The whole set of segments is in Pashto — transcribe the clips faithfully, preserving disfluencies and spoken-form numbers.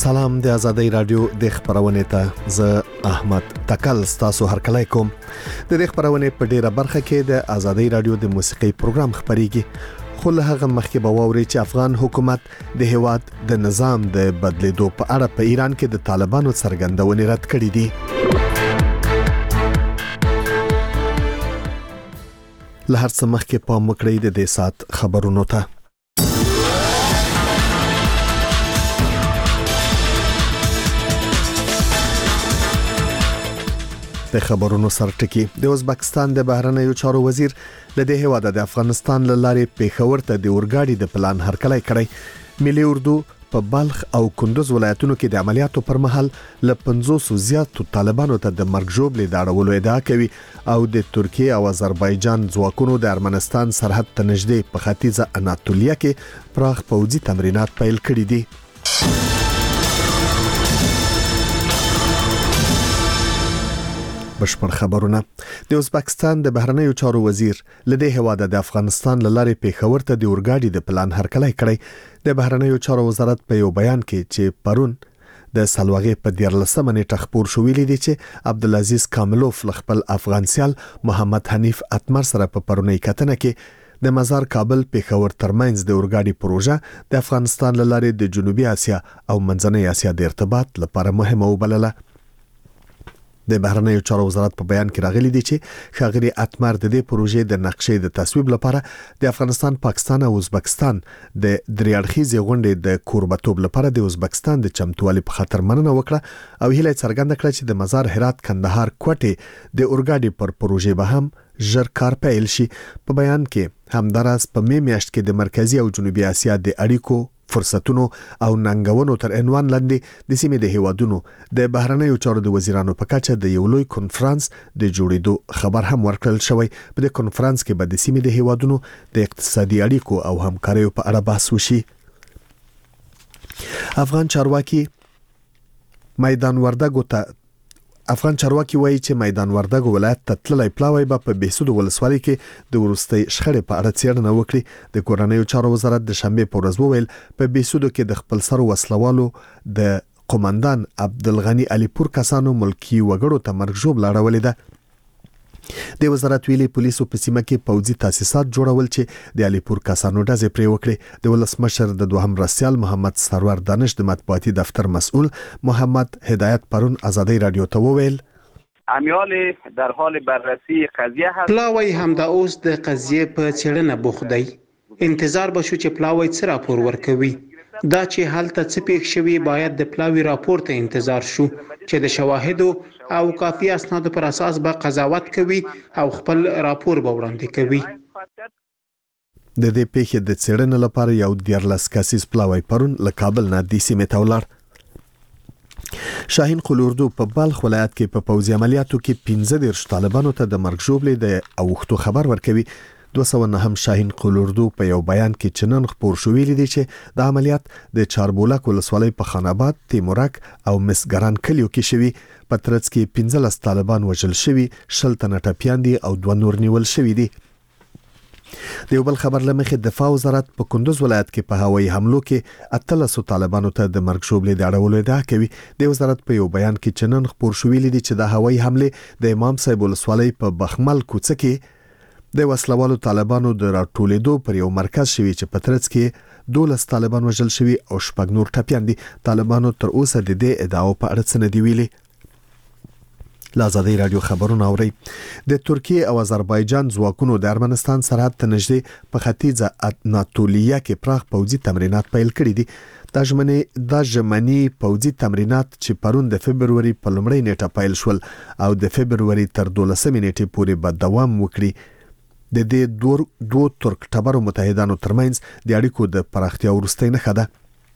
سلام د آزادۍ رادیو د خبرونه ته ز احمد تکل تاسو هر کله کوم د دې خبرونه په ډیره برخه کې د آزادۍ رادیو د موسیقي پروګرام خبريږي خو له هغه مخکې به ووري چې افغان حکومت د هواد د نظام د بدلیدو په اړه په ایران کې د طالبانو څرګندونې رد کړې دي. له هر څه مخکې پام وکړئ د دې سات خبرونو ته. د خبرونو سرټکی د ازبکستان د بهرنیو چارو وزیر له دې هواد د افغانستان لارې پیښور ته د اورګاډي د پلان هرکلی کړی. ملي اردو په بلخ او کندوز ولایتونو کې د عملیاتو پر مهال له پنځوس زیاتو طالبانو ته د مرګ ژوبلې د اړولو ادعا کوي او د ترکیه او آذربایجان ځواکونو د ارمنستان سرحد ته نږدې په ختیځه اناتولیا کې پراخ پوځي تمرینات پیل کړي دي. بشپړ خبرونه. د ازبکستان د بهرنیو چارو وزیر لدې هواده د افغانستان لارې پیښور ته د اورګاډي د پلان هرکلی کړی. د بهرنیو چارو وزارت په یو بیان کې چې پرون د سلواغې په دیارلسمه نیټه خبر شو ویلي دي چې عبدالعزیز کاملوف خپل افغان سیال محمد حنیف اتمر سره په پرونی کتنه کې د مزار کابل پیښور ترمنځ د اورګاډي پروژه د افغانستان لارې د جنوبي اسیا او منځنۍ اسیا د ارتباط لپاره مهمه وبلله. د بهرنیو چارو وزارت په بیان کې راغلي دي چې ښاغلي اتمر د دې پروژې د نقشې د تصویب لپاره د افغانستان، پاکستان او ازبکستان د دریاړخیزې غونډې د کوربتوب لپاره د ازبکستان د چمتووالي په خاطر مننه وکړه او هیله څرګنده کړه چې د مزار هرات کندهار کوټې د اورګاډي پر پروژې به هم ژر کار پیل شي. په بیان کې همداراز په می میاشت کې د مرکزی او جنوبي اسیا د اړیکو فرصتونو او ننګونو تر عنوان لاندې د سیمې د هیوادونو د بهرنیو چارو د وزیرانو په کچه د یو لوی کنفرانس د جوړېدو خبر هم ورکړل شوی. په دې کنفرانس کې به د سیمې د هیوادونو د اقتصادي اړیکو او همکاریو په اړه بحث وشي. افغان چارواکي میدان وردګو ته افغان چارواکي وایي چې میدان وردګو ولایت ته تللی پلاوی به په بهسود ولسوالۍ کې د ورستۍ شخړې په اړه څېړنه وکړي. د کورنیو چارو وزارت د شنبې په ورځ وویل په بهسود کې د خپل سر وسلوالو د قومندان عبدالغنی علیپور کسانو ملکی وګړو ته مرګ ژوبله اړولې ده. د وزارت ویلي پولیسو په سیمه کې پوځي تاسیسات جوړول چې د علیپور کسانو ډزې پرې وکړي. د ولسمشر د دوهم رسیال محمد سرور دانش د مطبوعاتي دفتر مسؤل محمد هدایت پرون آزادۍ رادیو ته وویل امیال در حال بررسی قضیه هست. پلاوی هم د اوس د قضیه په څېړنه بوخت دی. انتظار به شو چې پلاوی څه راپور ورکوي. دا چې حالت څه پیښ شوی باید د پلاوی راپور ته انتظار شو چې د شواهدو او کافي اسنادو پر اساس به قضاوت کوي او خپل راپور به وړاندې کوي. د دې پیښې د څېړنې لپاره یو دیارلس کسیز پلاوی پرون له کابل نه د سیمې ته ولاړ. شاهین قلوردو په بلخ ولایت کې په پوځي عملیاتو کې پنځه دېرش طالبانو ته د مرګ ژوبلې د اوښتو خبر ورکوي. دوه سوه نهم شاهین قلوردو په یو بیان کې چنن خبر شو ویلي دي چې د عملیات د چاربولک ولسوالۍ په خاناباد، تیمورک او مسګران کلیو کې شوي. په ترڅ کې پنځلس طالبان وژل شوي، شل تنه ټپیان دي او دوه نور نیول شوي دي. د یو بل خبر لمخې دفاع وزارت په کندوز ولایت کې په هوایي حملو کې اتلسو طالبانو ته د مرګ ژوبلې د اړولو ادعا کوي. د وزارت په یو بیان کې چنن خبر شو ویلي دي چې د هوایي حملې د امام صاحب ولسوالۍ په بخمل کوڅه کې د وسلوالو طالبانو د راټولېدو پر یو مرکز شوی چې په ترڅ کې دولس طالبان وژل شوي او شپږ نور ټپیان دي. طالبانو تر اوسه د دې ادعاو په اړه څه نه دي ویلي. له آزادۍ رادیو خبرونه اورئ. د ترکیه او آذربایجان ځواکونو د ارمنستان سرحد ته نږدې په ختیځه اناتولیا کې پراخ پوځي تمرینات پیل کړي دي. دا ژمنې د ژمني پوځي تمرینات چې پرون د فبروري په لومړۍ نیټه پیل شول او د فبروري تر دولسمې نیټې پورې به دوام وکړي. د دې دوه دوه ترک ټبرو متحدانو ترمنځ د اړیکو د پراختیا وروستۍ نښه ده.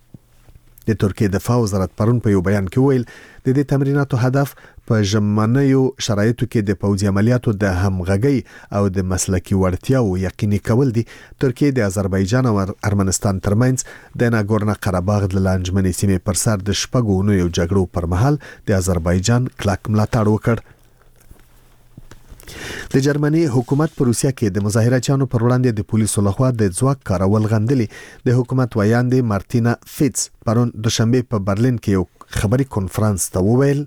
د ترکیه دفاع وزارت پرون په یو بیان کې ویل د دې تمریناتو هدف په ژمنیو شرایطو کې د پوځي عملیاتو د همغږۍ او د مسلکي وړتیاو یقیني کول دي. ترکیه د آذربایجان او ارمنستان ترمنځ د ناګورنو قرهباغ د لانجمنې سیمې پر سر د شپږو اونیو جګړو پر مهال د آذربایجان کلک ملاتړ وکړ. د جرمني حکومت په روسیه کې د مظاهرچیانو پر وړاندې د پولیسو لخوا د ځواک کارول غندلي. د حکومت ویاندې مارتینا فیتس پرون دوشنبه په برلین کې یو خبري کنفرانس ته وویل: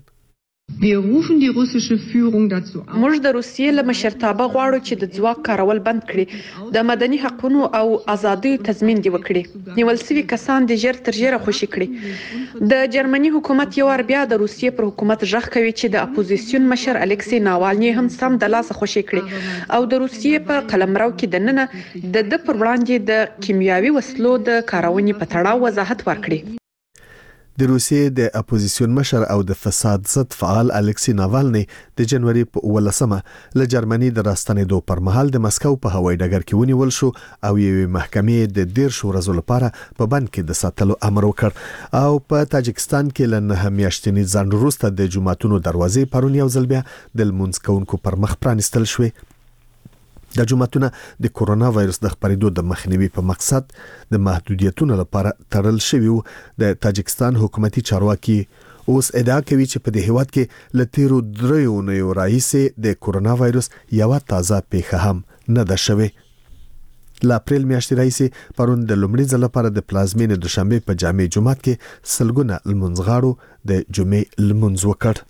موږ د روسیې له مشرتابه غواړو چې د ځواک کارول بند کړي، د مدني حقوقو او ازادیو تضمین دی وکړي، نیول شوي کسان د ژر تر ژره خوشي کړي. د جرمني حکومت یو ار بیا د روسیې پر حکومت ژغ کوي چې د اپوزیسیون مشر الکسی ناوالني هم سم د لاسه خوشي کړي او د روسیې په قلمرو کې د ننه د د پر وړاندې د کیمیاوي وسلو د کارونې په تړاو وضاحت ورکړي. د روسیې د اپوزیسیون مشر او د فساد ضد فعال الکسی ناوالني د جنوري په ولسمه له جرمني د راستنېدو پر مهال د مسکو په هوایي ډګر کې ونیول شو او یوې محکمې د دیرش ورځو لپاره په بند کې د ساتلو امر وکړ. او په تاجکستان کې له نهه میاشتني ځنډ وروسته د جوماتونو دروازې پرون یو ځل بیا د لمونځ کوونکو پر مخ پرانیستل شوې. د جوماتونه د کورونا وایرس د خپرېدو د مخنیوي په مقصد د محدودیتونو لپاره تړل شوی وو. د تاجکستان حکومتي چارواکي اوس ادعا کوي چې په دې هیواد کې له تیرو دریو اونیو راهیسې د کورونا وایرس یوه تازه پیښه هم نه ده شوې. له اپریل میاشتې راهیسې پرون د لومړي ځل لپاره د پلازمینې دوشنبه په جامع جومات کې سلګونه لمونځغاړو د جمعې لمونځ وکړ.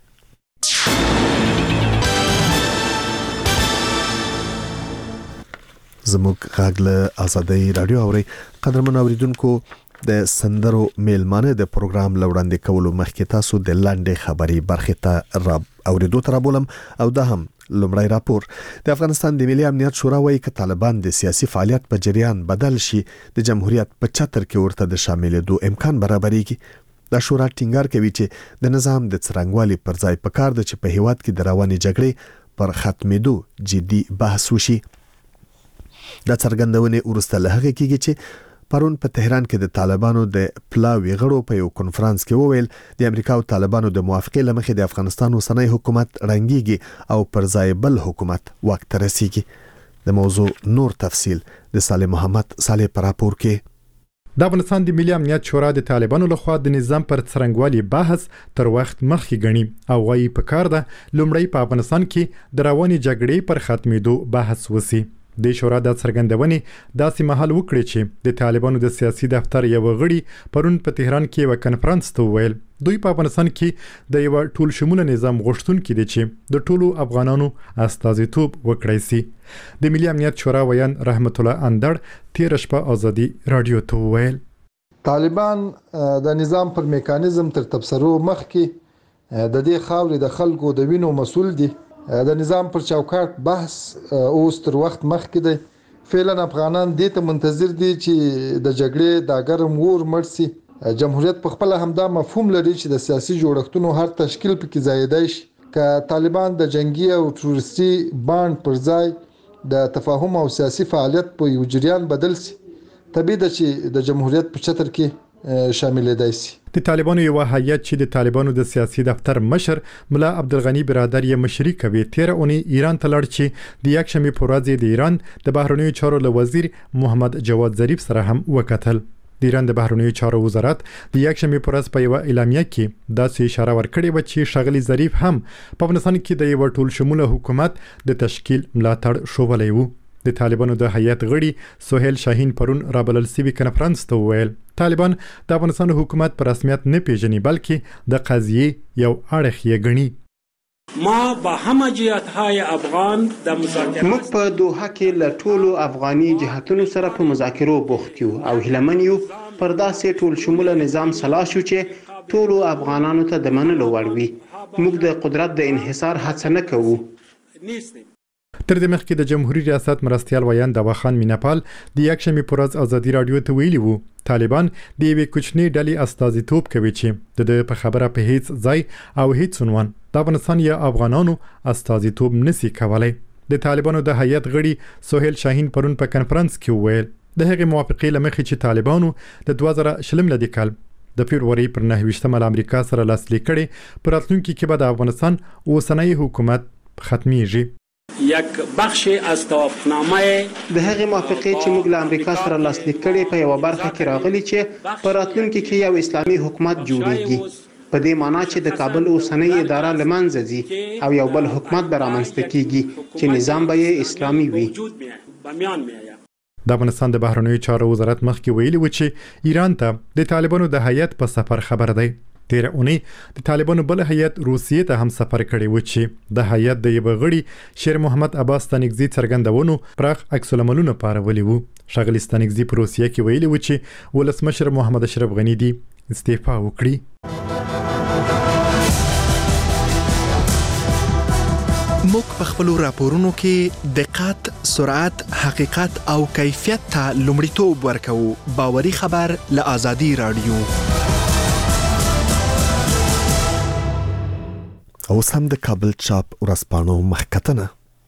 زموږ غږ له آزادۍ رادیو اوري. قدرمن اوریدونکو، د سندرو میلمانه د پروګرام لوړاندې کولو مخکې تاسو د لاندې خبري برخه ته را اوریدو تر بولم او دا هم لومړی راپور. د افغانستان د ملي امنیت شورا وايي چې طالبان د سیاسي فعالیت په جریان بدل شي د جمهوریت په چتر کې ورته د شاملېدو امکان برابرېږي. دا شورا ټینګار کوي چې د نظام د څرنګوالي پر ځای پکار ده چې په هیواد کې د رواني جګړې پر ختمېدو جدي بحث وشي. دا څرګندونه ورسته له هغه کېږي چې پرون په تهران کې د طالبانو د پلاوي غړو په یو کنفرانس کې وویل د امریکا او طالبانو د موافقې لمخې د افغانستان اوسنی حکومت رنګيږي او پر ځای بل حکومت وخت رسیږي. د موضوع نور تفصیل د صالح محمد صالح پر راپور کې. د افغانستان د ملي امنیت شورا د طالبانو لخوا د نظام پر څرنګوالي بحث تر وخت مخکې غني او وايي په کار ده لومړی په افغانستان کې د رواني جګړې پر ختمېدو بحث وسی. د شورا د څرګندونې داسې مهال وکړي چې د طالبانو د سیاسي دفتر یو غړي پرون په تهران کې یو کنفرانس ته ویل دوی په افغانستان کې د یو ټول شموله نظام غوښتونکي دي چې د ټولو افغانانو استازیتوب وکړي سي. د ملي امنیت شورا ویان رحمت الله اندړ تیر شپه ازادي رادیو ته ویل طالبان د نظام پر میکانیزم تر تبصرو مخکې د دې خاورې د خلکو د وینو مسول دي. د نظام پر چوکاټ بحث اوس تر وخت مخکې دی. فعلا افغانان دې ته منتظر دي چې د جګړې د ګرم اور مرسي. جمهوریت په خپل همدا مفهوم لري چې د سیاسي جوړښتونو هر تشکیل پکې زیاتای شي. ک طالبان د جنگي او تروریستي باند پر ځای د تفاهم او سیاسي فعالیت په یو جریان بدل شي، طبیعي ده چې د جمهوریت په چتر کې شامل دی سي. د طالبانو یو هیئت چې د طالبانو د سیاسي دفتر مشر ملا عبدالغنی برادر یې مشري کوي تیر اونۍ ایران ته لاړ چې د یکشنبې په ورځ د ایران د بهرنیو چارو له وزیر محمد جواد ظریف سره هم وکتل. د ایران د بهرنیو چارو وزارت د یکشنبې په ورځ په یو اعلامیه کې داسې اشاره ورکړې و چې ښاغلي ظریف هم په افغانستان کې د یو ټول شموله حکومت د تشکیل ملاتړ شولی و. د طالبانو د هیئت غړي سهیل شاهین پرون رابلل سوي کنفرانس ته ویل طالبان د افغانستان حکومت په رسمیت نه پیژني بلکې د قضیې یو اړخ یې ګڼي. ما با همه جهت‌های افغان د مذاکرات موږ په دوحه کې له ټولو افغاني جهتونو سره په مذاکرو بوخت یو او هیلمن یو پر داسې ټول شموله نظام سلا شو چې ټولو افغانانو ته د منلو وړ وي. موږ د قدرت د انحصار هڅه نه کوو. تر دې مخکې د جمهوریت ریاست مرستیال ویان دواخان میناپال د یکشنبې په ورځ ازادي رادیو ته ویلي وو طالبان د یوې کوچنۍ ډلې استازیتوب کوي چې د په خبره په هیڅ ځای او هیڅ عنوان د افغانستان یا افغانانو استازیتوب نسی کولای. د طالبانو د هیئت غړي سهیل شاهین پرون په کنفرانس کې ویل د هغې موافقې له مخې چې طالبانو د دوه زره شلم لدی کال د فبروري پر نهه ویشتمه له امریکا سره لاسلیک کړي په راتلونکي کې به د افغانستان اوسنی حکومت ختمیږي. یک بخش از توافقنامه د هغې موافقې چې موږ له امریکا سره لاسلیک کړي په یو برخه کې راغلي چې په راتلونکي کې یو اسلامي حکومت جوړیږي. په دې معنی چې د کابل اوسنۍ اداره له منځه ځي او یو بل حکومت به رامنځته کیږي چې نظام به یې اسلامي وي. د افغانستان د بهرنیو چارو وزارت مخکې ویلي و چې ایران ته د طالبانو د هیئت په سفر خبر دی. تیر اونۍ د طالبانو بل هیئت روسیې ته هم سفر کړی و چې د هیئت د یو غړي شیر محمد عباس ستانکزي څرګندونو پراخ عکس العملونه پارولي وو. ښاغلي ستانکزي په روسیې کې ویلي و چې ولسمشر محمد اشرف غني دی استعفا وکړي. موږ په خپلو راپورونو کې دقت، سرعت، حقیقت او کیفیت ته لومړیتوب ورکوو. باوري خبر له آزادي رادیو. اوس هم د کابل چاپ ورځپاڼو مخکتنه.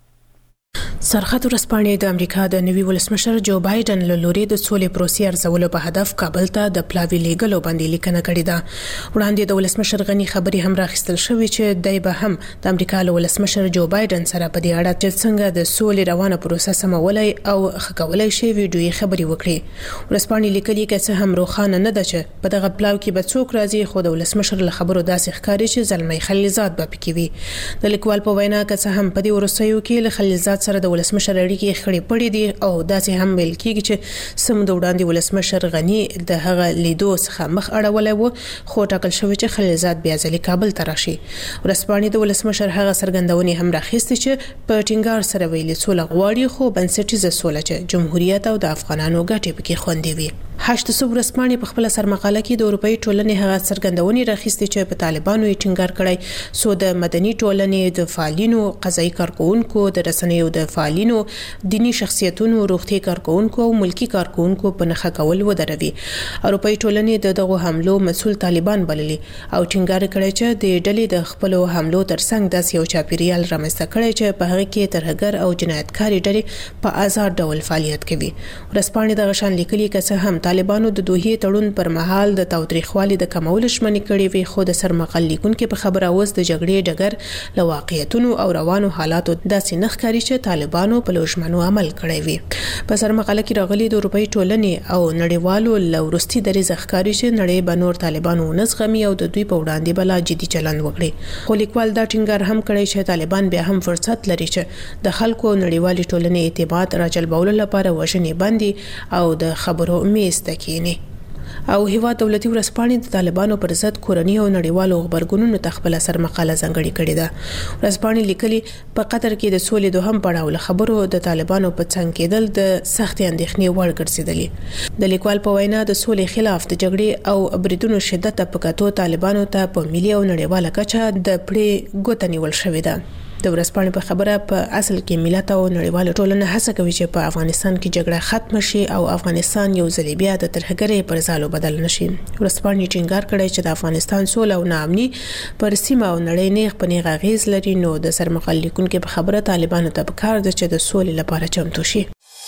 سرحد ورځپاڼې د امریکا د نوي ولسمشر جو بایدن له لوري د سولې پروسې ارزولو په هدف کابل ته د پلاوي لیږلو باندې لیکنه کړې ده. وړاندې د ولسمشر غني خبرې هم راخیستل شوې چې دای به هم د امریکا له ولسمشر جو بایدن سره په دې اړه چې څنګه د سولې روانه پروسه سمولای او ښه کولای شي ویډیويي خبرې وکړي. ورځپاڼې لیکلي چې څه هم روښانه نه ده چې په دغه پلاو کې به څوک راځي، خو د ولسمشر له خبرو داسې ښکاري چې زلمی خلیلزاد به پکې وي. د لیکوال په وینا که څه هم په دې وروستیو کې له خلیلزاد سره د ولسمشر اړیکې خړې پړې دي او داسې هم ویل کېږي چې سم د وړاندې ولسمشر غني د هغه لیدو څخه مخ اړولی و، خو ټاکل شوی چې خلیلزاد بیا ځلې کابل ته راشي. ورځپاڼې د ولسمشر هغه څرګندونې هم راخیستې چې په ټینګار سره ویلي سوله غواړي، خو بنسټیزه سوله چې جمهوریت او د افغانانو ګټې پکې خوندي وي. هشت سو ورځپاڼې په خپل سرمقاله کې د اروپאי ټولنې هغه څرګندونې راخیستې چې په طالبانو یې ټینګار کړی سو د مدني ټولنې د فعالینو، قضایي کارکونکو، د رسنیو د فعالینو، دینی شخصیتونو، روغتي کارکونکو او ملکی کارکونکو په نخښه کول ودروي. اروپאי ټولنې د دغه حملو مسول طالبان بللي او ټینګار کړی چې د ډلې د خپل حملو ترڅنګ داس یو چاپیریال رامنځته کړی چې په هغه کې ترهګر او جنایتکاري ډلې په آزاد ډول فعالیت کوي. ورځپاڼې د غشان لیکلي کسه هم طالبانو د دوحې تړون پر مهال د تاوتریخوالي د کمولو ژمنې کړې وي، خو د سرمقال لیکونکو په خبره اوس د جګړې ډګر له واقعیتونو او روانو حالاتو داسې نه ښکاري چې طالبانو په لوژمنو عمل کړی وي. په سرمقاله کې راغلي د اروپאי ټولنې او نړیوالو لورستي درې ښکاري چې نړۍ به نور طالبانو نزغمي او د دوی په وړاندې بلا جدي چلند وکړي. خو لیکوال دا ټینګار هم کړی چې طالبان بیا هم فرصت لري چې د خلکو او نړیوالې ټولنې اعتماد راجلبولو لپاره وژنې بندي او د خبرو میز تکینی. او هیوا دولتي ورځپاڼې د طالبانو پر ضد کورنۍ او نړیوالو خبرګونونو ته خپل سرمقاله ځانګړې کړې ده. ورځپاڼې لیکلي په قطر کې د سولې دوهم پړاو له خبرو د طالبانو په څنګ کېدل د سخت اندېښنې وړ ګرځېدلې. د لیکوال په وینا د سولې خلاف د جګړې او بریدونو شدت په کتو طالبانو ته په ملي او نړیواله کچه د پړې ګوته نیول شوې ده. د ورځپاڼې په خبره په اصل کې ملت او نړیواله ټولنه هڅه کوي چې په افغانستان کې جګړه ختم شي او افغانستان یو ځل بیا د ترهګرۍ پر ځالو بدل نشي. ورځپاڼې ټینګار کړی چې د افغانستان سوله او ناامني پر سیمه او نړۍ نیغ په نیغ اغیز لري، نو د سرمقال لیکونکو په خبره طالبانو ته پکار ده چې د سولې لپاره چمتو شي.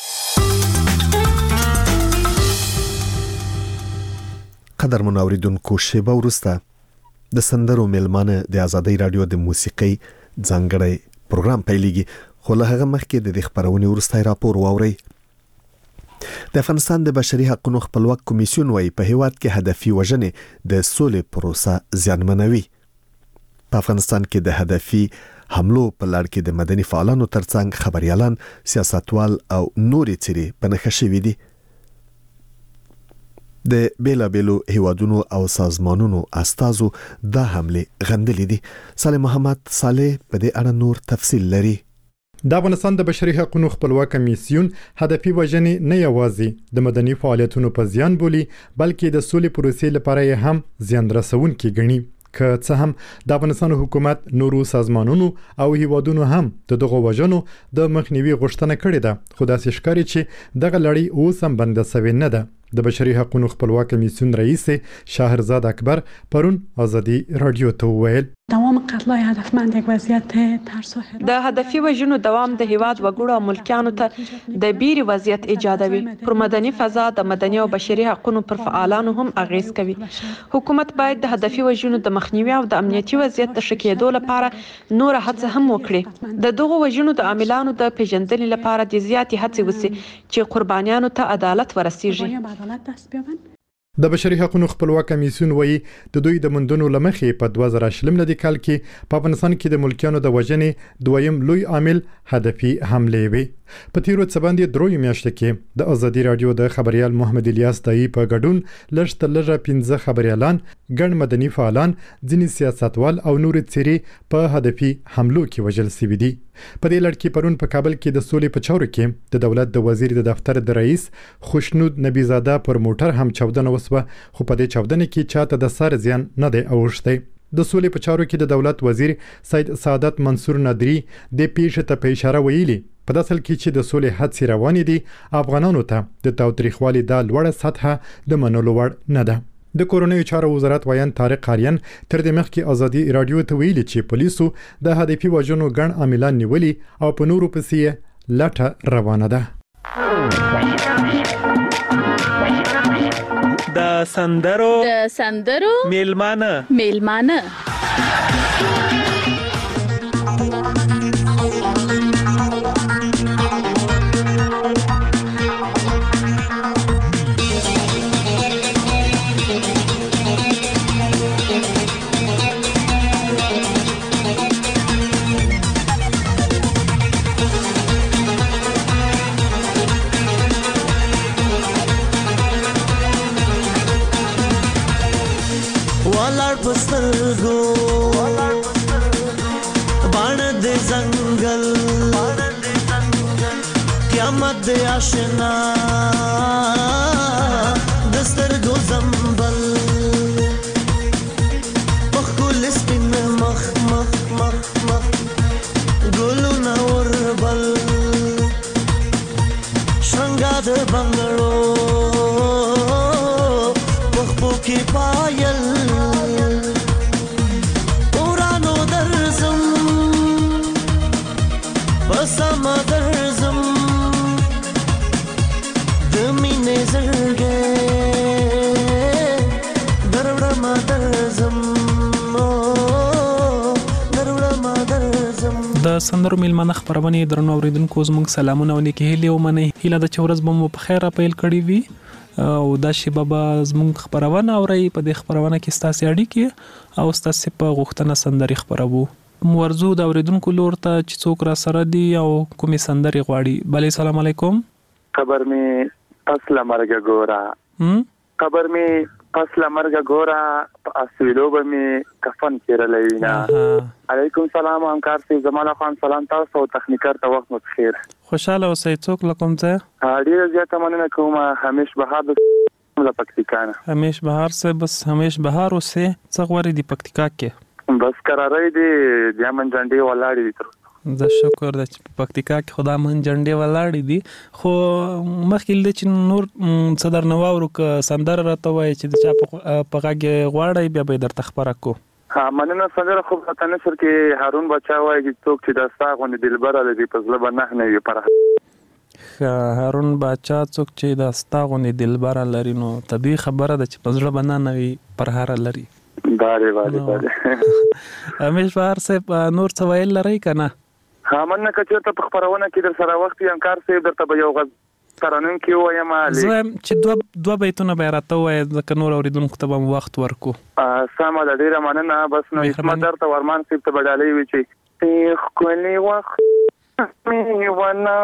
قدر منوریدونکو شیبه وروسته د سندرو میلمانه د آزادۍ رادیو د موسیقۍ ځانګړی پروګرام پیلېږي، خو له هغه مخکې د دې خبرونې وروستی راپور واورئ. د افغانستان د بشري حقوقو خپلواک کمیسیون وايي په هیواد کې هدفي وژنې د سولې پروسه زیانمنوي. په افغانستان کې د هدفي حملو په لړ کې د مدني فعالانو ترڅنګ خبريالان، سیاستوال او نورې څېرې په نښه شوي دي. د بیلابیلو هیوادونو او سازمانونو استازو دا حمله غندلې دي. صالح محمد صالح په دې اړه نور تفصیل لري. د افغانستان د بشري حقوقو خپلواک کمیسیون هدفي وژنې نه یوازې د مدني فعالیتونو په زیان بولي، بلکې د سولې پروسې لپاره هم زیان رسونکي ګڼي. که څه هم د افغانستان حکومت نورو سازمانونو او هیوادونو هم د دغه وژنو د مخنیوي غوښتنه کړې ده، خو داسې ښکاري چې دغه لړۍ اوس هم بنده سوې نه ده. د بشري حقوقو خپلواک کمیسیون رئیس شاهرزاد اکبر پرون آزادي رادیو ته وویل دوام قتل‌های هدفمند یک وضعیت ترس و د هدفي وژنو دوام د هیواد وګړو او ملکیانو ته د بیري وضعیت ایجادوي. پر مدني فضا د مدني او بشري حقوقو پر فعالانو هم اغیز کوي. حکومت باید د هدفي وژنو د مخنیوي او د امنیتي وضعیت د ښه کېدو لپاره نور هڅه هم وکړي. د دغو وژنو د عاملانو د پیژندنې لپاره د زیاتې هڅې وشي چې قربانیانو ته عدالت ورسیږي. د بشري حقوقو خپلواک کمیسیون وایي د دوی د مندونو لمخې په دوه زره شل ملي کال کې په افغانستان کې د ملکیانو د وژنې دویم لوی عامل هدفي حملې وي. په تیرو څه باندې درې میاشتې کې د ازادي رادیو د خبريال محمد الیاس دای په ګډون لږ تر لږه پنځه خبريالان ګڼ مدني فعالان ځینې سیاستوال او نور څیرې په هدفي حملو کې وژل شوي دي. په دې لړ کې پرون په کابل کې د سولې په چارو کې د دولت د وزیر د دفتر د رئیس خوشنود نبی زاده پر موټر هم چاودنه وسوه، خو په دې چاودنه کې چاته د سر زیان نه دی اوښتی. د سولې په چارو کې د دولت وزیر سید سعادت منصور نادری د پیښې ته په اشاره ویلي په داسل کې چې د سولې هڅې روانې دي افغانانو ته د تاوتریخوالي د لوړه سطحه د منلو وړ نه ده. د کورونیو چارو وزارت وایان طارق قاریان تر دې مخکې ازادي رادیو ته ویلي چې پولیسو د هدفي وژنو ګڼ عاملان نیولي او په نورو پسې لټه روانه ده. د سندرو د سندرو میلمانه میلمانه पस्तरगो बाण दे जंगल क़यामत दे आशना दस्तरगो जंबल मखुल स्पिन मख मख मख मख गुलु नवरबल शंगाद बंगलो मखबू की पायल Sama darzım Dımine zırge Darvama darzım Darvama darzım د سندرو میلمانه خبرونه درنو اوریدونکو زموږ سلامونه ونیکي هلي او منی هله د چورز بم په خیر اپیل کړی وي او دا شی بابا زموږ خبرونه اوري په دې خبرونه کې ستاسو اړیکې او ستاسو په غوښتنه سندري خبرو مرزو د اوریدونکو لور ته چې څوک را سره دی او کومې سندري غواړي. بله سلام علیکم. خبر می اصله مرګ ګورا خبر می اصله مرګ ګورا اسویلو به می کفن کړلې وینا. علیکم سلام همکار سي جمال خان سلام تاسو او تخنیکر ته وخت مو بخیر. خوشاله اوسئ. څوک لکم ته ډیر زیاته مننه کوم. همیش بهار د پکتیکا نه. همیش بهار سے بس همیش بهار اوسه څه غوړي دی پکتیکا کې بس قرارای دی د امن جنډي ولاړې دي. تر زه شکر د پکتیکا کې خدا من جنډي ولاړې دي خو مخکې د چې نور صدر نواورو ک سندر راته وای چې د چا په غاګه غواړي بیا به درته خبره کو. ها مننه سندر خو په تنشر کې هارون بچا وای چې څوک چې د ساغونه دلبره لدی په ځله نه نه وي پر هارون بچا څوک چې د ساغونه دلبره لري نو طبي خبره ده چې په ځله بنا نه وي پر هار لري. داري والي والي همیش بهر صاحب نور څه ویل لري کنه؟ ها مننه کچې ته په خبرونه کې در سره وخت یې انکار صاحب درته به یو غږ ترانم کې وایم علي زه چې دوه دوه بیتونه به راته وای ځکه نور اوریدونکو ته به وخت ورکو. سمه ده ډیره مننه. بس نو اسمت درته ورمان صاحب ته بدالې وی چې تیخ کلی وخت می ونا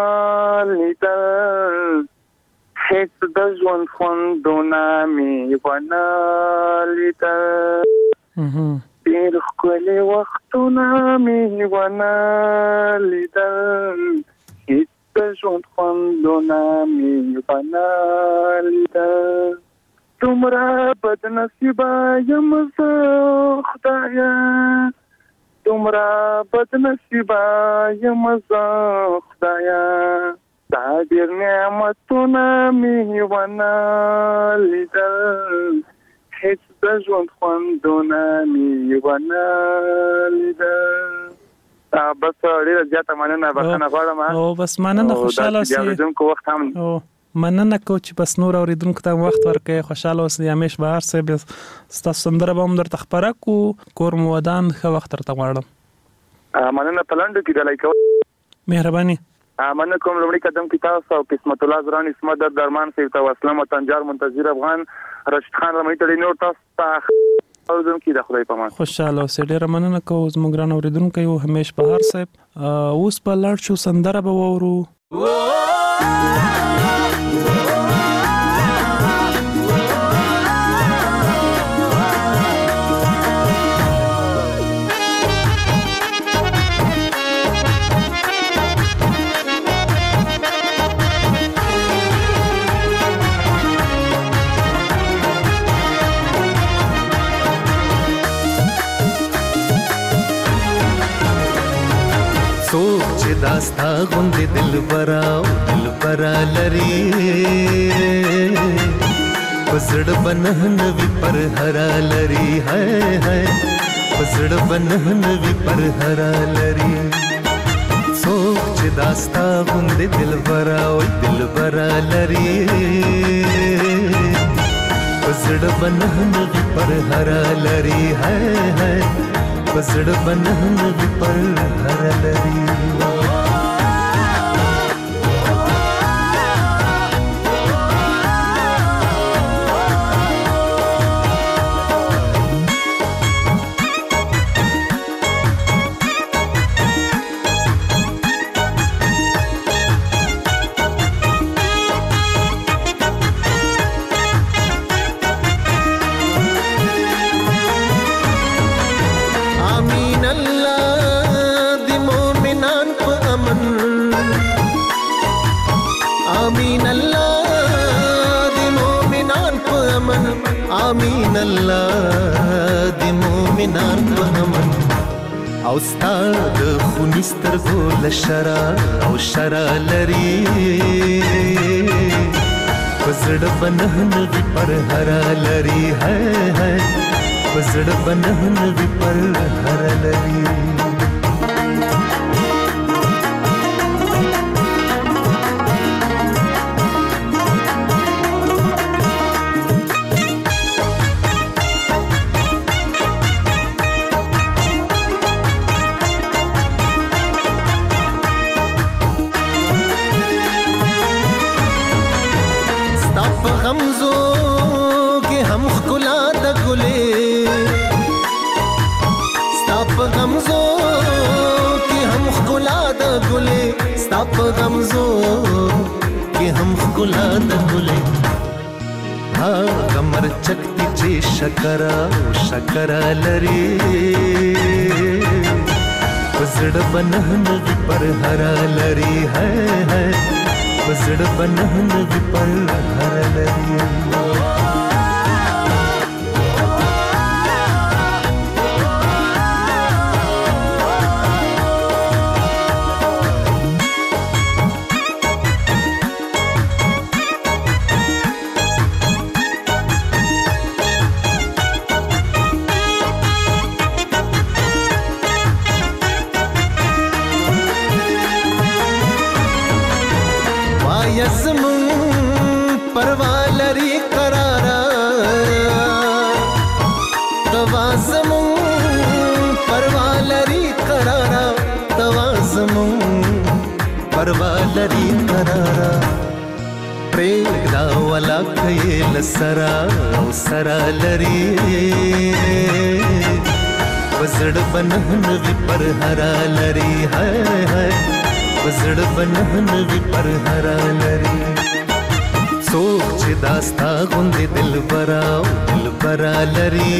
لیدل هیڅ د ژوند خوندونه می ونه لیدل ډېر ښکلي وختونه می ونه لیدل هیڅ د ژوند خوندونه می ونه لیدل دومره بدنصیبه یم زه خدایه دومره بدنصیبه یم زه خدایه دا ډېر نعمتونه مې ونه لیدل هیڅ د ژوند خوندونه مې ونه لیدل. بس ډېره زیاته مننه بخښنه غواړم. او بس مننه خوشحاله اوسئ. د اورېدونکو وخت هم مننه کو چې بس نور اوریدونکو ته وخت ورکړئ. خوشاله اوسئ. همیش بهر صاحب ستاسو سندره به هم درته خپره کو کور مو ودان ښه وخت درته غواړم. مننه په لنډو کې د لایک مهرباني. مننه کوم لومړی قدم کې تاسو او قسمت الله زران اسمت در درمان سیف ته اسلام تنجار منتظر افغان رشید خان رمې ته نور تاسو ته اورم کې د خدای پامان خوشاله اوسې ډېر مننه کوم زموږ ګران اوریدونکو یو همیش په هر صاحب اوس په لاړ شو سندره به وورو सोच दास्ता गुंदे दिल बराओ दिल बरा लरी पसड़ बनहन भी पर हरा लरी है है पसड़ बनहन भी पर हरा लरी सोच दास्ता गुंदे दिल बराओ दिल बरा लरी पसड़ बनहन भी पर हरा लरी है है पसड़ बनहन भी पर हरा लरी आमीन अल्लाह दी मोमिनान बहमन औस्ताद खुनिस्तर गोल शरा औ शरा लरी पसड़ बनहन भी पर हरा लरी है है पसड़ बनहन भी पर हरा लरी स्ताप गमजो कि हम गुलाद गुले हा कमर चकती चे शकरा शकरा लरी पसड़ बनहन भी पर हरा लरी है है पसड़ बनहन भी पर हरा लरी परवालरी करारा तवाज़मु परवालरी करारा तवाज़मु परवालरी करारा प्रेगदा वाला कये लसरा सरा लरी वजड़ बनहन भी पर हरा लरी है है वजड़ बनहन भी पर हरा लरी सोच दास्ता गुंदे दिल बराओ दिल बरा लरी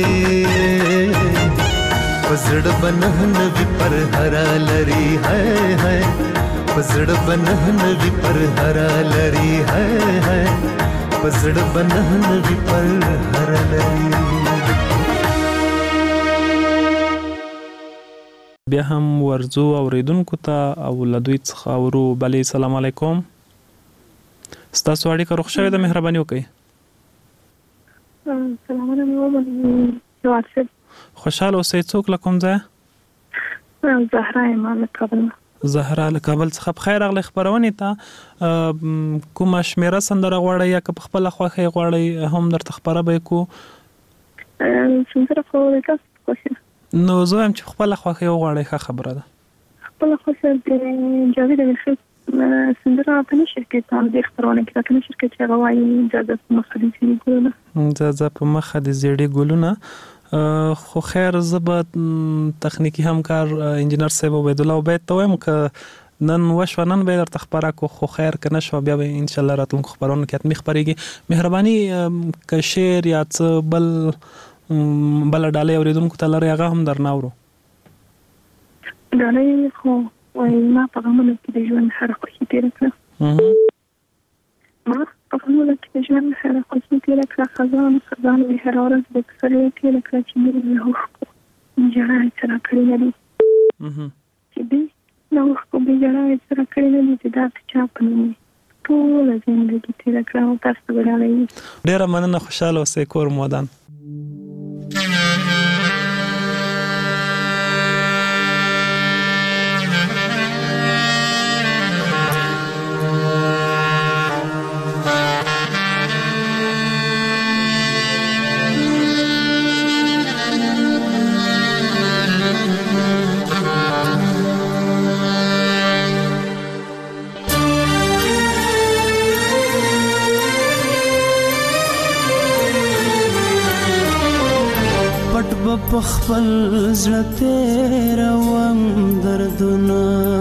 पसड़ बनहन भी पर हरा लरी है है पसड़ बनहन भी पर हरा लरी है है पसड़ बनहन भी पर हरा लरी بیا هم ورزو اوریدونکو ته او لدوی څخه ورو بلی سلام علیکم ستاسو اړیکه روغ شوې ده مهرباني وکړئ سلام علیکم خوشاله اوسئ څوک له کوم ځایه زهرا یم له کابل زهرا له کابل څخه بخیر راغلی خپرونې ته کومه شمیره سندره غواړئ یا که په خپله خوښۍ غواړئ هم درته خپره به یې کړو سندره خو تاسو خوښه نو زه وایم چې خپله خوښۍ وغواړئ ښه خبره ده خپل خاصه د جاوید الخير سندره په نشر کې تام د اخترونه کې په نشر کې چې غواړي د مخدسي ګلونه د ز په مخه د زیړې ګلونه خو خیر زبات تخنیکی همکار انجنیر صاحب عبد الله عبید ته وایم ک نن وشو نن به در تخبره کو خو خیر کنه شو بیا به ان شاء الله راتلونکو خبرونه کې اتمی خبرېږي مهرباني ک شعر یا څه بل بل ډالې اوریدونکو ته لري هغه هم درناورو ډالې خو وای ما په غمونو کې د ژوند هر خوښي تیر کړه ما په غمونو کې د ژوند هر خوښي تیر کړه خزان خزان به هر ورځ د کسرې تیر کړه چې مې له هوښ جړای سره کړی نه دي چې دې نو خو به جړای سره کړی نه دي چې دا چا په نوم ټول ژوندۍ تیر کړه او تاسو ولرئ ډیر مننه خوشاله اوسئ کور مودان پخپل زړه تیرا وم دردونه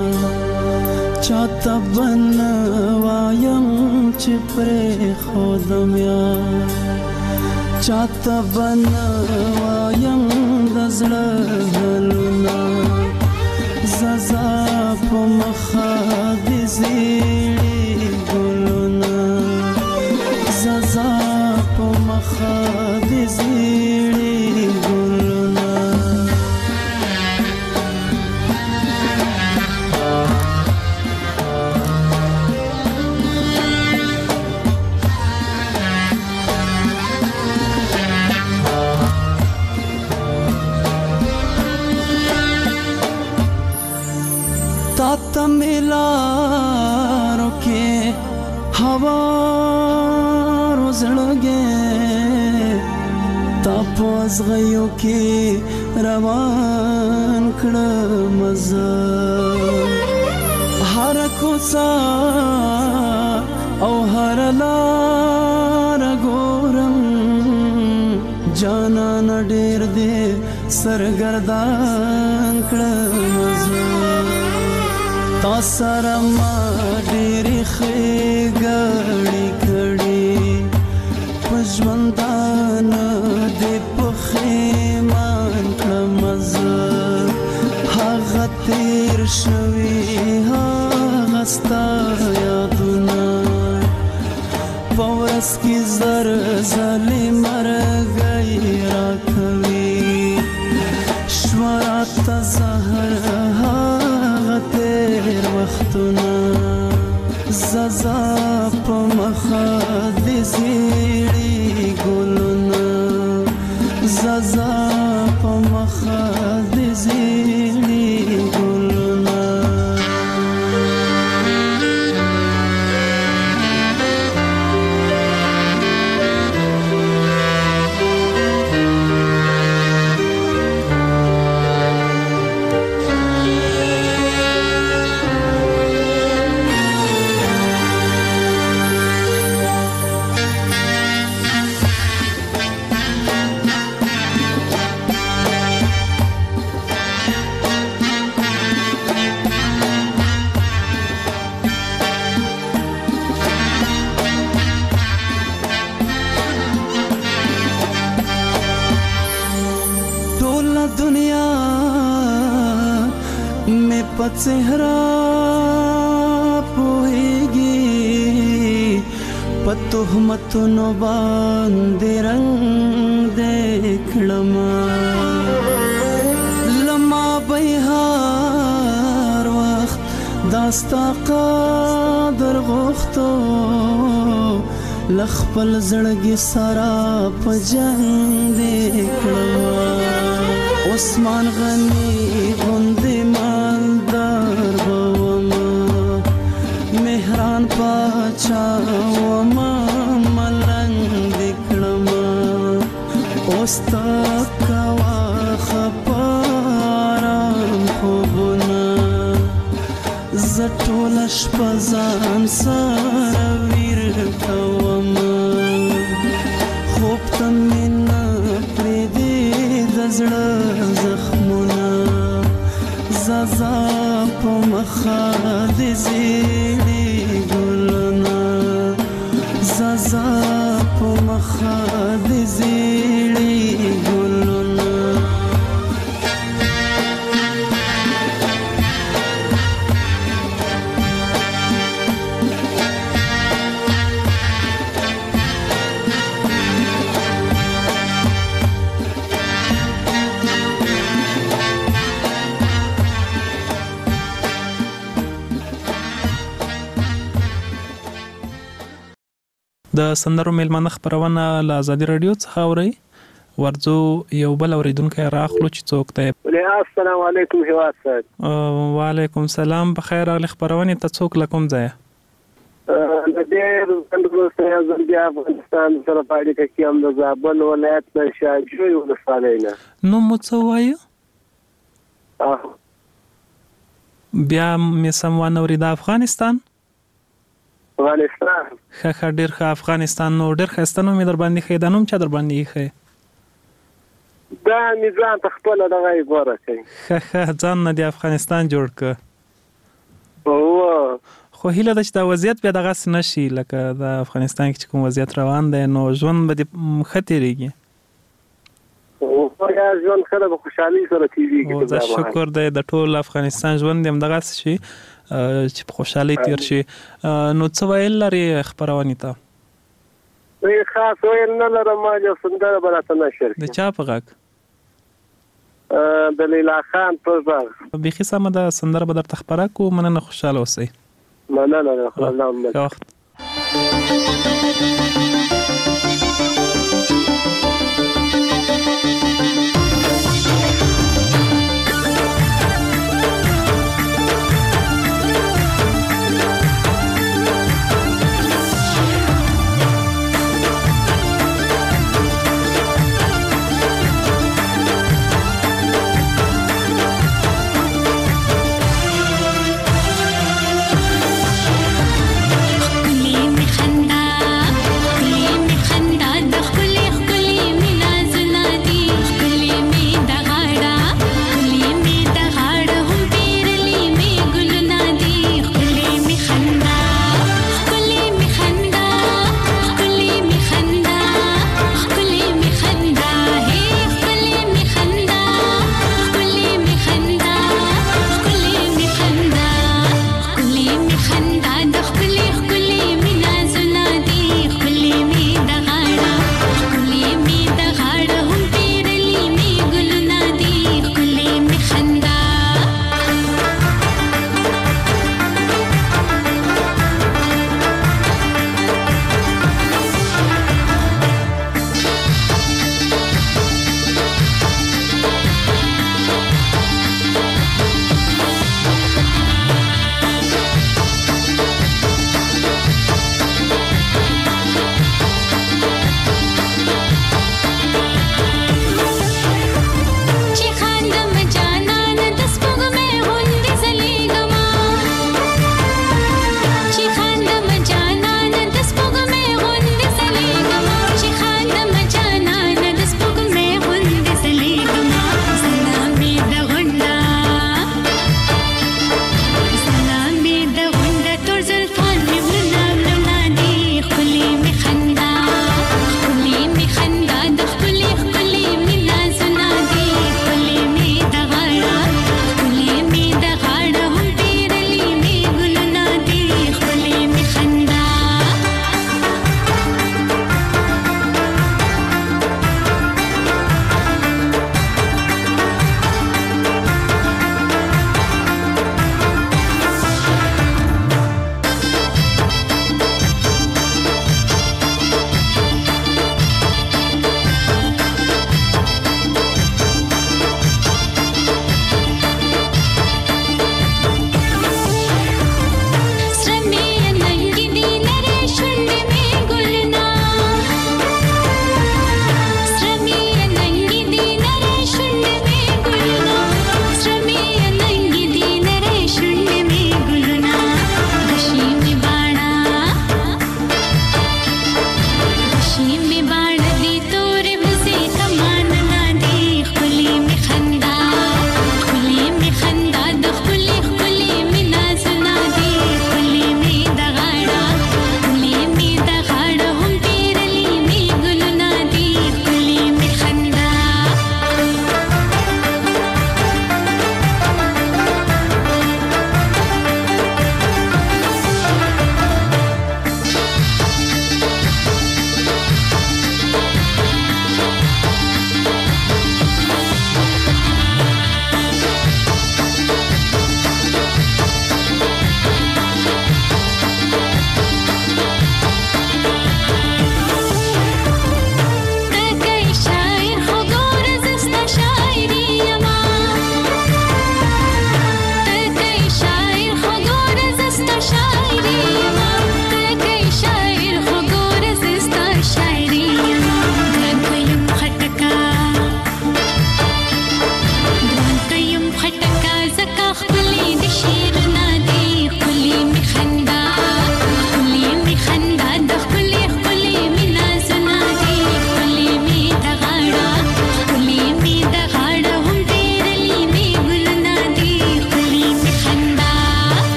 چاته بن وایم چې پرې خودم یا چاته بن وایم د زړه حلونه ززا په مخه د زیړې ګلونه ززا په مخه د زیړې मिलारो के हवा रोजलगे तापोज गयो के روان کړه مزه هر کوڅه او هر لار ګورم جانا نډیر دې سرګردان کړه مزه تا سره ما ډېرې ښې ګړې کړې په ژوندانه دې پښېمان کړم زه هغه تېر شوي هغه ستا یادونه په ورځ کې زر ځلې مرګی راکوي شوه راته زهر تیر وختونه ززا په مخه د زیړې ګلونه ززا په مخه د زیړې ګلونه चेहरा पोएगी पतुहमतुनो बांधे रंग देखलमा लमा बिहार वक्त दास्ता قادر غختو لخپل زړګي سارا په جنگ دیکړما عثمان غني غوندې مالدار وما مهران پاچا وما ملنګ دیکړما اوستا کوا خپارم خوبونه زټول شپه ځان سره ویر کوم خوب ته مې نه پرېږدې د زړه زخمونه زازا په مخه د زیړې ګلونه زازا په مخه د زیړې ګلونه د سندرو میلمانه خبرونه له ازادي رادیو څخه اوري ورځو یو بل اوریدونکو راخلو چې څوک دی. السلام علیکم هیواد صاحب. وعلیکم السلام. بخیر راغلی. خبرونه ته څوک لکم ځای؟ د دې څنګه د افغانستان سره پاړې کې هم د زابل ولایت د شاجوی ولسوالۍ نه. نو مو څه وایو؟ بیا مې سموان اوري د افغانستان افغانستان خه خه ډیر خه افغانستان نو ډیر خستانو مې در باندې خې دانوم چا در باندې خې دا نظام تخپل دغه غوړه کوي خه خه ځان نه د افغانستان جوړ ک او خو هیله د چې دا وضعیت بیا دغه نشي لکه د افغانستان کې کوم وضعیت روان دی نو ژوند به خطرېږي او یا ژوند سره به خوشحالي سره تیریږي. او زه شکر دی د ټول افغانستان ژوند هم دغه شي چې په خوشحالي تیر شي. نو څه ویل لري خبرونه ته؟ وی خاص ویل نه لرم ما یو سندره براته نشر د چا په غږ؟ د لیلا خان په غږ. بيخي سمه ده سندره به درته خبره کو مننه خوشاله اوسئ. مننه الله وخت خندا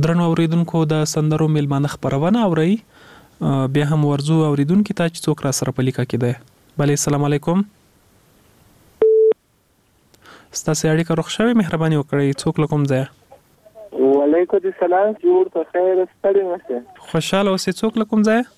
درنو اوریدونکو د سندرو میلمانه خبرونه اوري بیا هم ورزو اوریدونکو ته چې څوک را سره په لیکه کې ده. بله السلام علیکم. ستاسو اړیکه روغ شوې، مهرباني وکړئ. څوک له کوم ځایه؟ وعلیکم السلام، جوړ په خیر، ستړي مشه. خوشاله اوسئ. څوک له کوم ځایه؟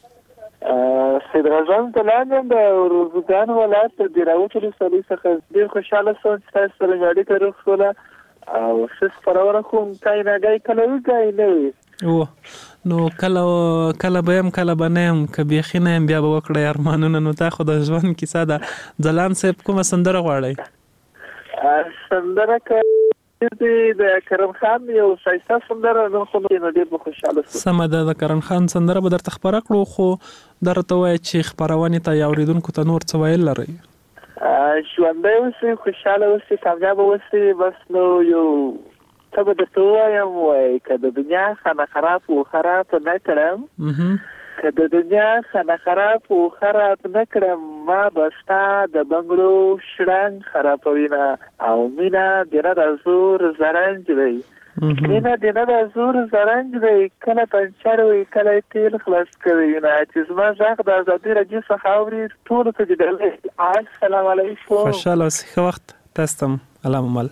سید غزان تلانم د روزګان ولایت د راوټ ولسوالۍ څخه. ډېر خوشاله شوم چې تاسو سره مې اړیکه روغ شوله او ښه خپرونه کوم. کاینګای کله وي کای نه وي. او نو کله کله به هم کله به نه هم که بیخي نه هم بیا به وکړئ ارمانونه. نو تا خو د ژوند کیسه ده. ځلان صاحب کومه سندره غواړئ؟ سندره که د کرم خان یو ښایسته سندره نن خو نو ډېر به خوشحاله شو. سمه ده، د کرم خان سندره به درته خپره کړو، خو دا راته ووایه چې خپرونې ته یا اورېدونکو ته نور څه ویل لرئ؟ ژوندی اوسئ، خوشحاله اوسئ، کامیابه اوسئ. بس نو یو څه به درته ووایم، وایي که د دنیا خانه خراب و خراب نه کړم، که د دنیا خانه خراب و خراب نه کړم، ما به ستا د بنګړو شړنګ خرابوینه. او مینه د نه د زور زرنج دی، مینه د نه د زور زرنج دی. کله پنچر وي کله تیل خلاص کوي. نه چې زما غږ د ازادي راډیو څخه اوري ټولو ته د ډالۍ. السلام علیکم. خوشحاله اوسئ. ښه وخت تاسو ته هم. الله مو مل.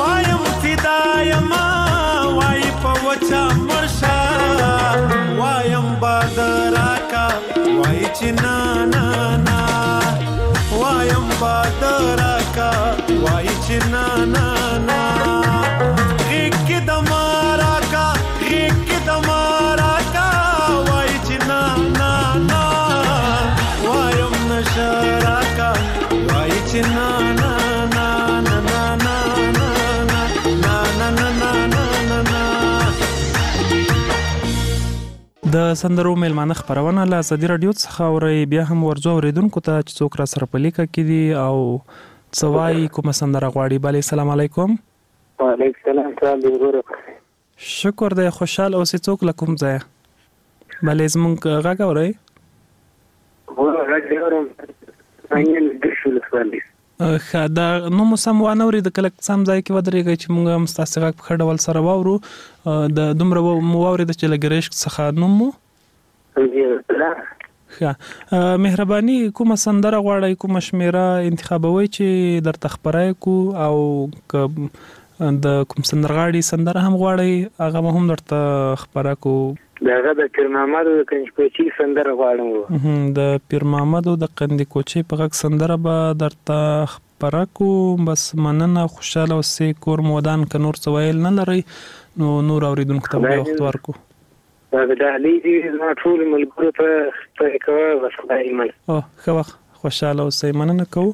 وای د سندرو میلمانه خبرونه له ازادي رادیو څخه اوري بیا هم ورځو اوریدونکو ته چې څوک را سره په لیکه کې دي او څوای کوم سندره غواړي. بله السلام علیکم. وعلیکم السلام تعالی. شکر دی خوشاله اوسې. څوک له کوم ځای؟ بله زمونږ غږ اورئ؟ هو غږ اورم. څنګه د شول سوالي ښه دا نو مو سم وانه اورېده که لږ سم ځای کې ودرېږئ چې موږ هم ستاسې غږ په ښه ډول سره واورو. د دومره مو واورېده چې لږ رشک څخه نوم مو ښه مهرباني کومه سندره غواړئ کومه شمېره انتخابوئ چې درته خپره یې کړو او که د کوم سندرغاړي سندره هم غواړئ هغه به هم درته خپره کړو. د هغه د پیر محمد د کنجکوچي سندره غواړم. د پیر محمد د کنجکوچي په غږ سندره به درته خپره کړو. بس مننه خوشاله اوسئ. کور مو ودان که نور څه ویل نه لرئ نو نور اورېدونکو ته به بیا وخت ورکړو. دا د ډهلي دي زما ټولو ملګرو ته خپرې کوه. بس خدای ایمان. او ښه وخت خوشاله اوسئ. مننه کوو.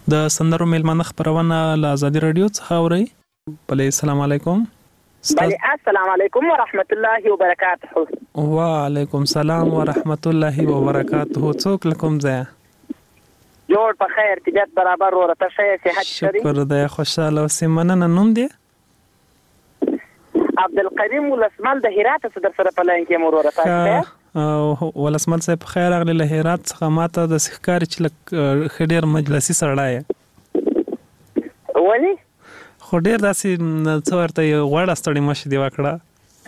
د سندرو میلمانه خبرونه له آزادي رادیو څخه اورئ. بله السلام علیکم. بله السلام علیکم ورحمت الله وبرکاته. وعلیکم السلام ورحمت الله وبرکاته. څوک له کوم ځایه؟ جوړ په خیر، طبیعت برابر، ورته ښه صحت شری. شکر دی، خوشاله اوسې. مننه. نوم دی؟ عبدالقدیم ولسمل د هرات څخه در سره په لاین کې مور ورته. ولسمل صاحب په خیر راغلی. له هرات څخه ماته د ښکاري چې لږ ښه ډېر مجلسي سړی یې. ولې؟ خو ډېر داسې څه ورته یې غوړه ستړې مشې دې وکړه.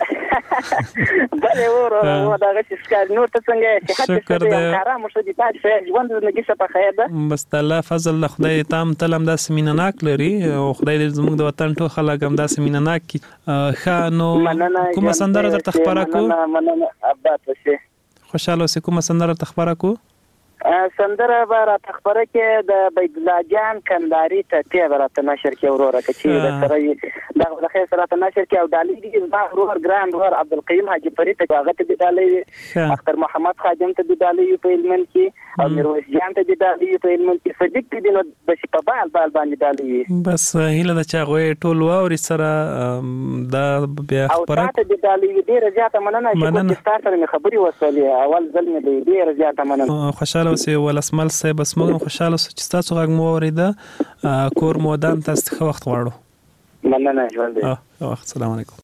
بلې ورو دغه چې ښکاري. نور ته څنګه یې؟ صحت دې ښه دی؟ ارام ښه دي؟ تا چې ژوند زندګي ښه په خیر ده؟ بس د الله فضل له خدای تام تل هم داسې مینه ناک لري او خدای دې زموږ د وطن ټول خلک هم داسې مینه ناک کړي. ښه نو کومه سندره درته خپره کړو؟ مننه ابات وشي. خوشحاله اوسې. کومه سندره درته خپره کړو؟ سندره به راته خپره کې د بیدالله جان کندهاري ټپې به راته نشر کې وروره که چې د سره یې دغه د خیر سره راته نشر کې. او ډالۍ دي زما ورور ګران ورور عبدالقیوم حاجي فرید ته هغه ته دې ډالۍ وي، اختر محمد خادم ته دې ډالۍ وي په هلمند کې، او میرویس جان ته دې ډالۍ وي په هلمند کې، صدیق ته دې نو بشي په بال بال باندې ډالۍ وي. بس هیله ده چې هغوی ټول واوري سره دا بیا خپره. او تا ته دې ډالۍ وي. ډېره زیاته مننه چې ستا سره مې خبرې وسولې. اول ځل مې دی. ډېره زیاته مننه. خوشحاله اوسې ولسمل صاحب. بس موږ هم خوشحاله اوسو چې ستاسو غږ مو واورېده. کور مو ودان، تاسو ته ښه وخت غواړو. مننه. ژوند دی. ښه وخت. السلام علیکم.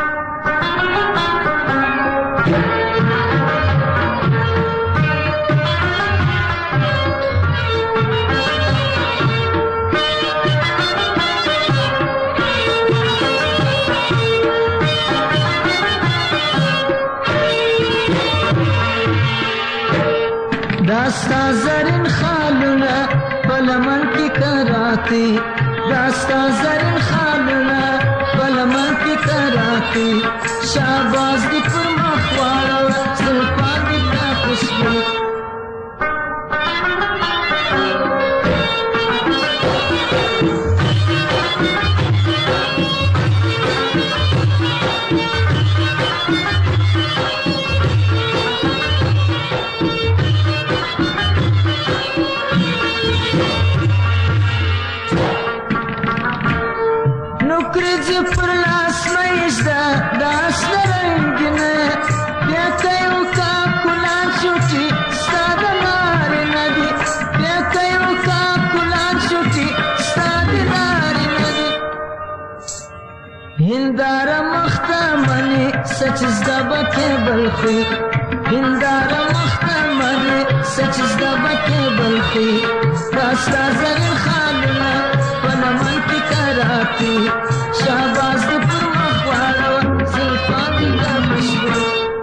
داستا زرین خالونه پلمن کی کراتی، داستا زرین خالونه پلمن کی کراتی، شاباز دی پر مخوارو زلفان دی تا خوشبو. هنداره مختمنی سچز دبکه بلخی، هنداره مختمنی سچز دبکه بلخی، راستا زرین خالونه پنمن کی کراتی، شهباز دی پر مخوارو زلفان دی دا مشبو.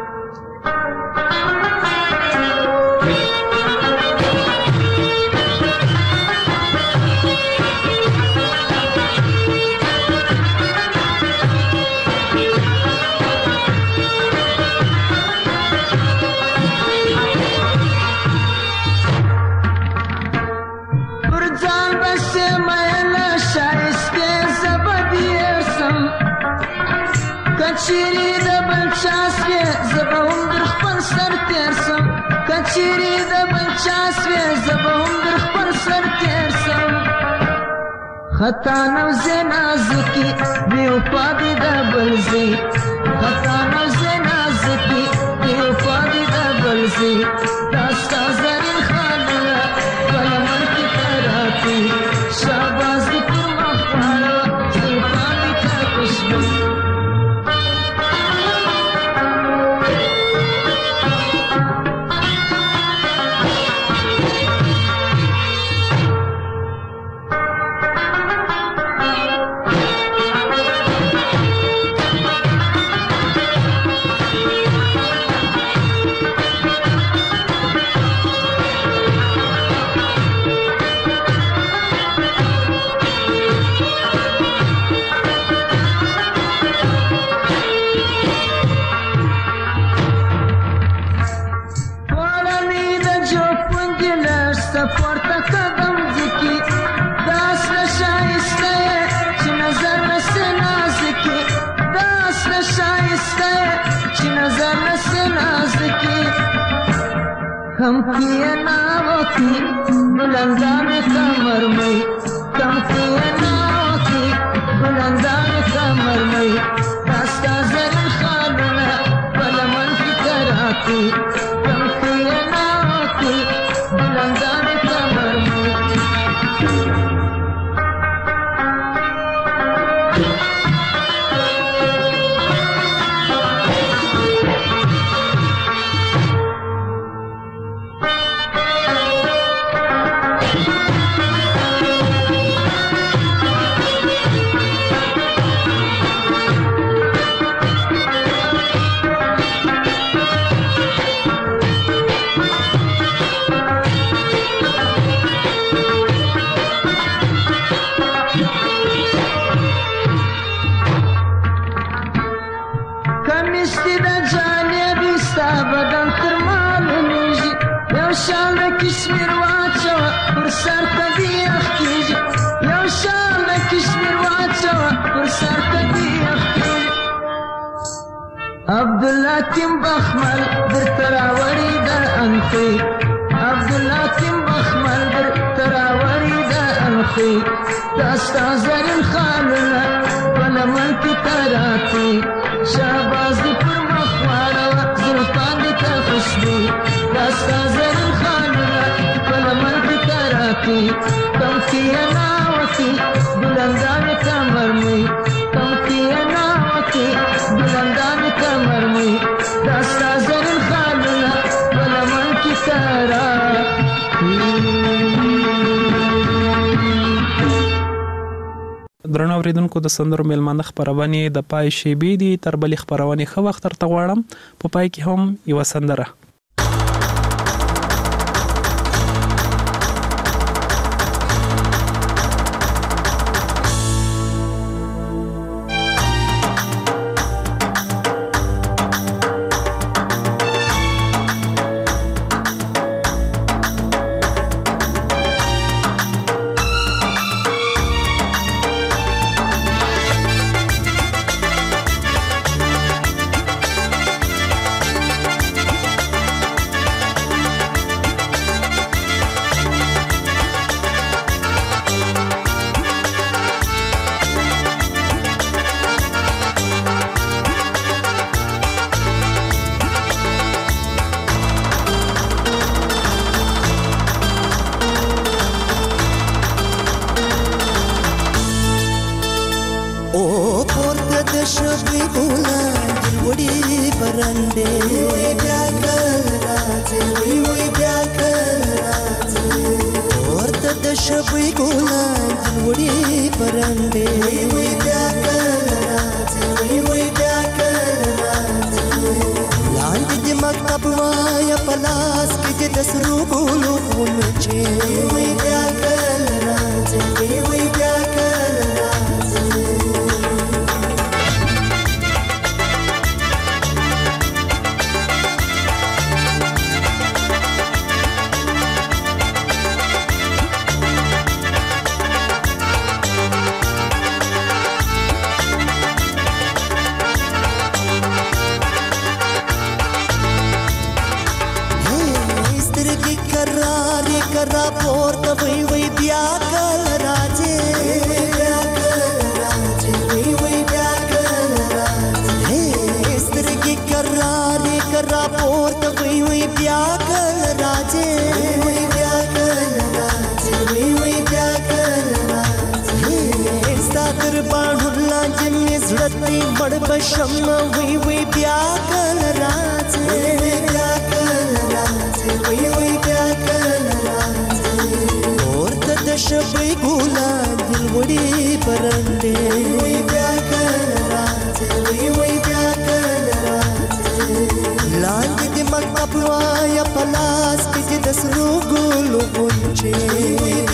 کچری د بلچاس وې زبهم در خپل سر تیر سم، کچری د بلچاس وې زبهم در خپل سر تیر سم، خطا نو زنازکی دیو پادی د بلزی، خطا نو زنازکی دیو پادی د بلزی، داستا زرین خالونه پلمن کی کراتی، شهباز دی پر مخوارو زلفان دی تا خوشبو. हम किए ना वो की बुलंदान कमर में कम किया नाव की बुलंदान कमर में रास्ता जरन खाना पलमन की तरह की कम किया नाव की बुलंदान कमर में عبدالله کیم بخمل در تراوری در انخی عبدالله کیم بخمل در تراوری در انخی داستا زرین خانونا پلمن کی تراتی شهباز دی پر مخوارا زلطان دی تا خوشبی داستا زرین خانونا پلمن کی تراتی کم کیا ناوکی بلندان کمر می کم کیا ناوکی بلندان کمر می داستا زرین خانونا پلمن کی تراتی. درنو اوریدونکو د سندرو میلمانه خبرونه د پای شیبې دي تر بلې خبرونه خو وخت تر تغواړم په پای کې هم یو سندره مکتب وایا پلاس کې د سرو ګلو غونچې